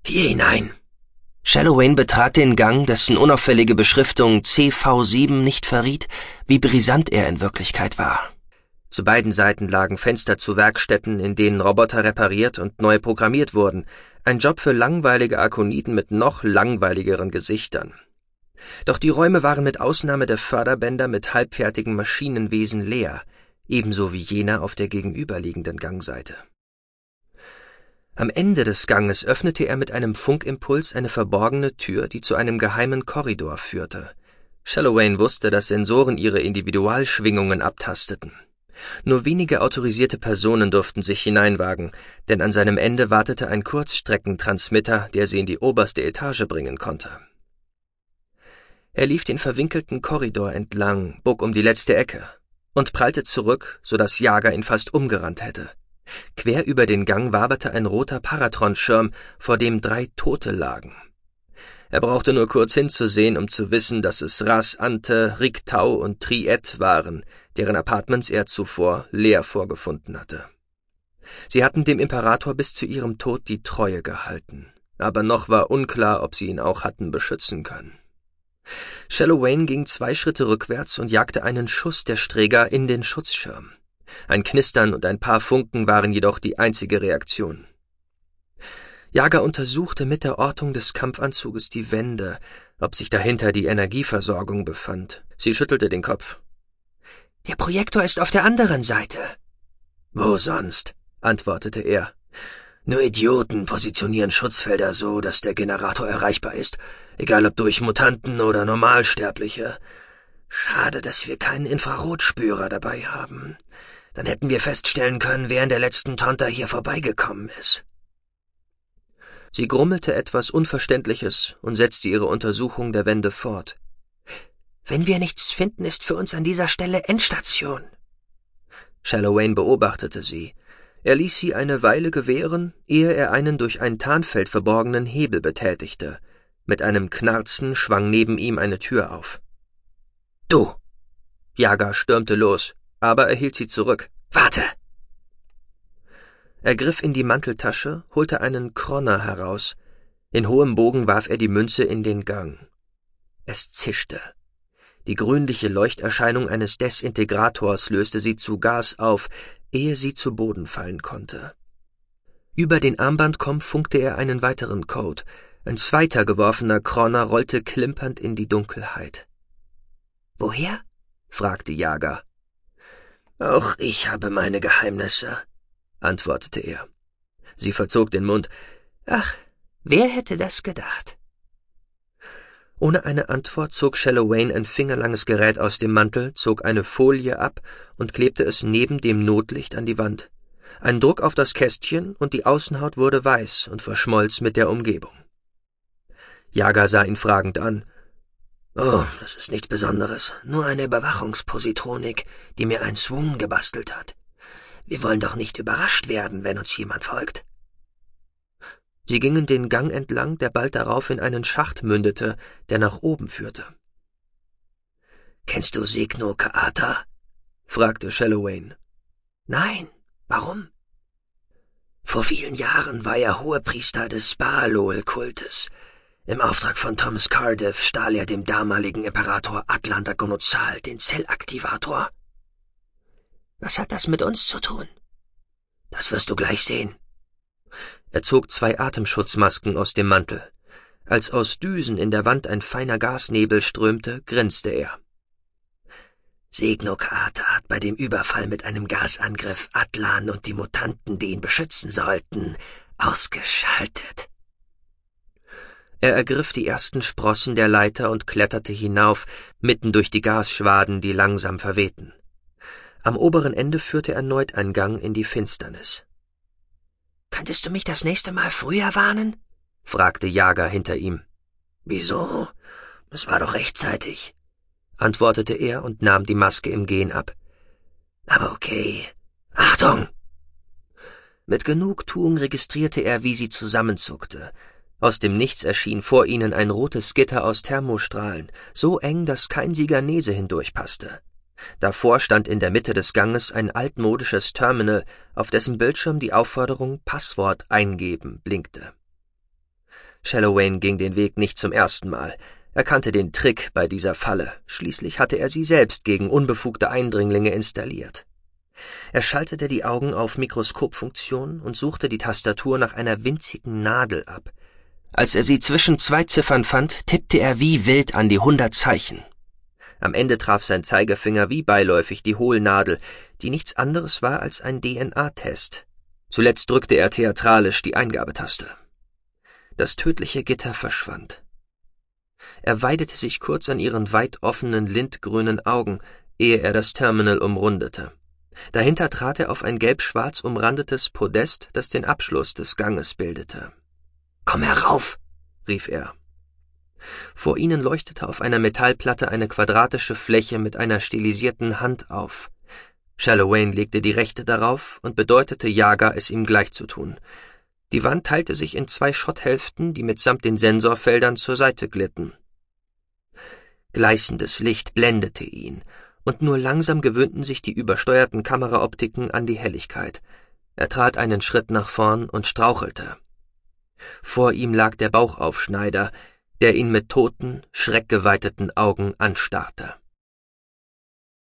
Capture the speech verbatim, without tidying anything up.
Hier hinein. Shallowayne betrat den Gang, dessen unauffällige Beschriftung C V sieben nicht verriet, wie brisant er in Wirklichkeit war. Zu beiden Seiten lagen Fenster zu Werkstätten, in denen Roboter repariert und neu programmiert wurden. Ein Job für langweilige Akoniden mit noch langweiligeren Gesichtern. Doch die Räume waren mit Ausnahme der Förderbänder mit halbfertigen Maschinenwesen leer, ebenso wie jener auf der gegenüberliegenden Gangseite. Am Ende des Ganges öffnete er mit einem Funkimpuls eine verborgene Tür, die zu einem geheimen Korridor führte. Shallowayne wusste, dass Sensoren ihre Individualschwingungen abtasteten. Nur wenige autorisierte Personen durften sich hineinwagen, denn an seinem Ende wartete ein Kurzstreckentransmitter, der sie in die oberste Etage bringen konnte. Er lief den verwinkelten Korridor entlang, bog um die letzte Ecke und prallte zurück, so dass Jager ihn fast umgerannt hätte. Quer über den Gang waberte ein roter Paratron-Schirm, vor dem drei Tote lagen. Er brauchte nur kurz hinzusehen, um zu wissen, dass es Ras, Ante, Rik Tau und Triet waren, deren Apartments er zuvor leer vorgefunden hatte. Sie hatten dem Imperator bis zu ihrem Tod die Treue gehalten, aber noch war unklar, ob sie ihn auch hatten beschützen können. Shallowayne ging zwei Schritte rückwärts und jagte einen Schuss der Sträger in den Schutzschirm. Ein Knistern und ein paar Funken waren jedoch die einzige Reaktion. Jager untersuchte mit der Ortung des Kampfanzuges die Wände, ob sich dahinter die Energieversorgung befand. Sie schüttelte den Kopf. »Der Projektor ist auf der anderen Seite.« »Wo sonst?« antwortete er. »Nur Idioten positionieren Schutzfelder so, dass der Generator erreichbar ist, egal ob durch Mutanten oder Normalsterbliche. Schade, dass wir keinen Infrarotspürer dabei haben. Dann hätten wir feststellen können, wer in der letzten Tonta hier vorbeigekommen ist.« Sie grummelte etwas Unverständliches und setzte ihre Untersuchung der Wände fort. »Wenn wir nichts finden, ist für uns an dieser Stelle Endstation.« Shallowayne beobachtete sie. Er ließ sie eine Weile gewähren, ehe er einen durch ein Tarnfeld verborgenen Hebel betätigte. Mit einem Knarzen schwang neben ihm eine Tür auf. »Du!« Jager stürmte los, aber er hielt sie zurück. »Warte!« Er griff in die Manteltasche, holte einen Kronner heraus. In hohem Bogen warf er die Münze in den Gang. Es zischte. Die grünliche Leuchterscheinung eines Desintegrators löste sie zu Gas auf, ehe sie zu Boden fallen konnte. Über den Armbandkomm funkte er einen weiteren Code. Ein zweiter geworfener Kronner rollte klimpernd in die Dunkelheit. »Woher?« fragte Jager. »Auch ich habe meine Geheimnisse«, antwortete er. Sie verzog den Mund. »Ach, wer hätte das gedacht?« Ohne eine Antwort zog Shallowayne ein fingerlanges Gerät aus dem Mantel, zog eine Folie ab und klebte es neben dem Notlicht an die Wand. Ein Druck auf das Kästchen und die Außenhaut wurde weiß und verschmolz mit der Umgebung. Jager sah ihn fragend an. »Oh, das ist nichts Besonderes, nur eine Überwachungspositronik, die mir ein Swoon gebastelt hat. Wir wollen doch nicht überrascht werden, wenn uns jemand folgt.« Sie gingen den Gang entlang, der bald darauf in einen Schacht mündete, der nach oben führte. »Kennst du Segno Kaata?« fragte Shallowayne. »Nein, warum?« »Vor vielen Jahren war er Hohepriester des Baalol-Kultes. Im Auftrag von Thomas Cardiff stahl er dem damaligen Imperator Atlander Gonozal den Zellaktivator.« »Was hat das mit uns zu tun?« »Das wirst du gleich sehen.« Er zog zwei Atemschutzmasken aus dem Mantel. Als aus Düsen in der Wand ein feiner Gasnebel strömte, grinste er. »Segno Kaata hat bei dem Überfall mit einem Gasangriff Atlan und die Mutanten, die ihn beschützen sollten, ausgeschaltet.« Er ergriff die ersten Sprossen der Leiter und kletterte hinauf, mitten durch die Gasschwaden, die langsam verwehten. Am oberen Ende führte erneut ein Gang in die Finsternis. »Könntest du mich das nächste Mal früher warnen?« fragte Jager hinter ihm. »Wieso? Es war doch rechtzeitig«, antwortete er und nahm die Maske im Gehen ab. »Aber okay. Achtung!« Mit Genugtuung registrierte er, wie sie zusammenzuckte. Aus dem Nichts erschien vor ihnen ein rotes Gitter aus Thermostrahlen, so eng, dass kein Siganese hindurchpasste. Davor stand in der Mitte des Ganges ein altmodisches Terminal, auf dessen Bildschirm die Aufforderung »Passwort eingeben« blinkte. Shallowayne ging den Weg nicht zum ersten Mal. Er kannte den Trick bei dieser Falle. Schließlich hatte er sie selbst gegen unbefugte Eindringlinge installiert. Er schaltete die Augen auf Mikroskopfunktion und suchte die Tastatur nach einer winzigen Nadel ab. Als er sie zwischen zwei Ziffern fand, tippte er wie wild an die hundert Zeichen. Am Ende traf sein Zeigefinger wie beiläufig die Hohlnadel, die nichts anderes war als ein D N A-Test. Zuletzt drückte er theatralisch die Eingabetaste. Das tödliche Gitter verschwand. Er weidete sich kurz an ihren weit offenen, lindgrünen Augen, ehe er das Terminal umrundete. Dahinter trat er auf ein gelb-schwarz umrandetes Podest, das den Abschluss des Ganges bildete. »Komm herauf«, rief er. Vor ihnen leuchtete auf einer Metallplatte eine quadratische Fläche mit einer stilisierten Hand auf. Shallowayne legte die rechte darauf und bedeutete Jaga, es ihm gleich zu tun. Die Wand teilte sich in zwei Schotthälften, die mitsamt den Sensorfeldern zur Seite glitten. Gleißendes Licht blendete ihn, und nur langsam gewöhnten sich die übersteuerten Kameraoptiken an die Helligkeit. Er trat einen Schritt nach vorn und strauchelte. Vor ihm lag der Bauchaufschneider, der ihn mit toten, schreckgeweiteten Augen anstarrte.